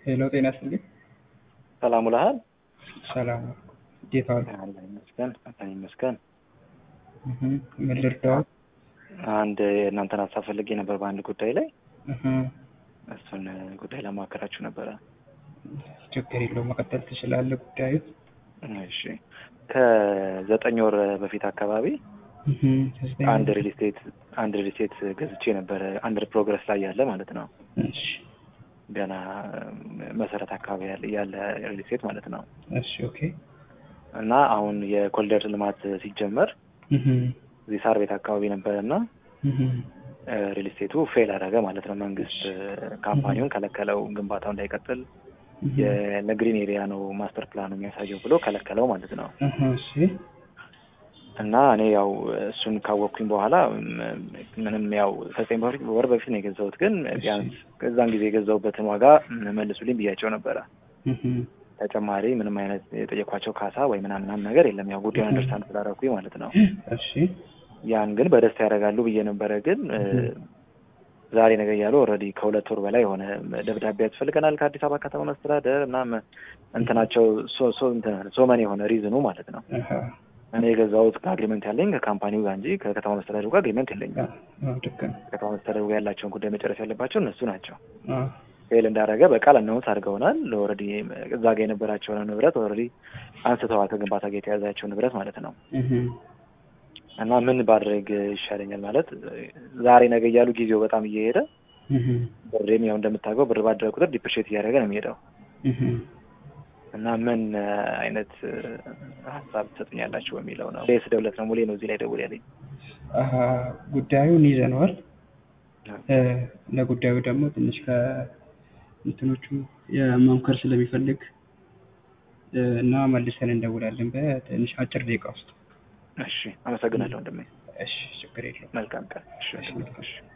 ሄሎ ጤና ይስጥልኝ። ሰላም ውለሃል? ሰላም ነው። እንዴት ዋሉ? አላህ ይመስገን። ምን ልርዳዎት? አንድ የእናንተን ሀሳብ ፈልጌ ነበር በአንድ ጉዳይ ላይ። እሱን ጉዳይ ለማከራችሁ ነበረ። ችግር የለውም መቀጠል ትችላለህ ጉዳዩ። እሺ። ከ9 ወር በፊት አካባቢ አንድ ሪል ስቴት ገዝቼ ነበረ። አንደር ፕሮግረስ ላይ ያለ ማለት ነው። እሺ ገና መሰረት አካባቢ ያለ ሪል ስቴት ማለት ነው። እሺ ኦኬ። እና አሁን የኮሪደር ልማት ሲጀመር እዚህ ሳር ቤት አካባቢ ነበርና ሪል ስቴቱ ፌል አደረገ ማለት ነው። መንግስት ካምፓኒውን ከለከለው፣ ግንባታው እንዳይቀጥል የግሪን ኤሪያ ነው ማስተር ፕላኑ የሚያሳየው ብሎ ከለከለው ማለት ነው። እሺ። እና እኔ ያው እሱን ካወቅኩኝ በኋላ ምንም ያው ከ9 ወር በፊት ነው የገዛሁት፣ ግን ቢያንስ ከዛን ጊዜ የገዛሁበትን ዋጋ መልሱልኝ ብያቸው ነበረ። ተጨማሪ ምንም አይነት የጠየኳቸው ካሳ ወይ ምናምን ነገር የለም። ያው ጉዳዩን አንደርስታንድ ስላደረኩኝ ማለት ነው። እሺ። ያን ግን በደስታ ያደርጋሉ ብዬ ነበረ። ግን ዛሬ ነገ እያሉ ኦልሬዲ ከ2 ወር በላይ የሆነ ደብዳቤ ያስፈልገናል ከአዲስ አበባ ከተማ መስተዳደር እና እንትናቸው ሶመን የሆነ ሪዝኑ ማለት ነው። እኔ የገዛሁት አግሪመንት ያለኝ ከካምፓኒው ጋር እንጂ ከከተማ መስተዳደሩ ጋር አግሪመንት የለኝም። ከተማ መስተዳደሩ ጋር ያላቸውን ጉዳይ መጨረስ ያለባቸው እነሱ ናቸው። ፌል እንዳደረገ በቃል አናውንስ አድርገውናል። ኦልሬዲ እዛ ጋር የነበራቸውን ንብረት ኦልሬዲ አንስተዋል፣ ከግንባታ ጋር የተያዛቸው ንብረት ማለት ነው። እና ምን ባድረግ ይሻለኛል ማለት ዛሬ ነገ እያሉ ጊዜው በጣም እየሄደ ብሬም ያው እንደምታውቀው ብር ባደረ ቁጥር ዲፕሪሼት እያደረገ ነው የሚሄደው። እና ምን አይነት ሀሳብ ትሰጡኛላችሁ በሚለው ነው። ሌስ ደውለት ነው ሙሌ ነው እዚህ ላይ ደውል ያለኝ። ጉዳዩን ይዘነዋል። ለጉዳዩ ደግሞ ትንሽ ከእንትኖቹ የመምከር ስለሚፈልግ እና መልሰን እንደውላለን በትንሽ አጭር ደቂቃ ውስጥ። እሺ፣ አመሰግናለሁ ወንድሜ። እሺ፣ ችግር የለውም። መልካም ቀን። እሺ።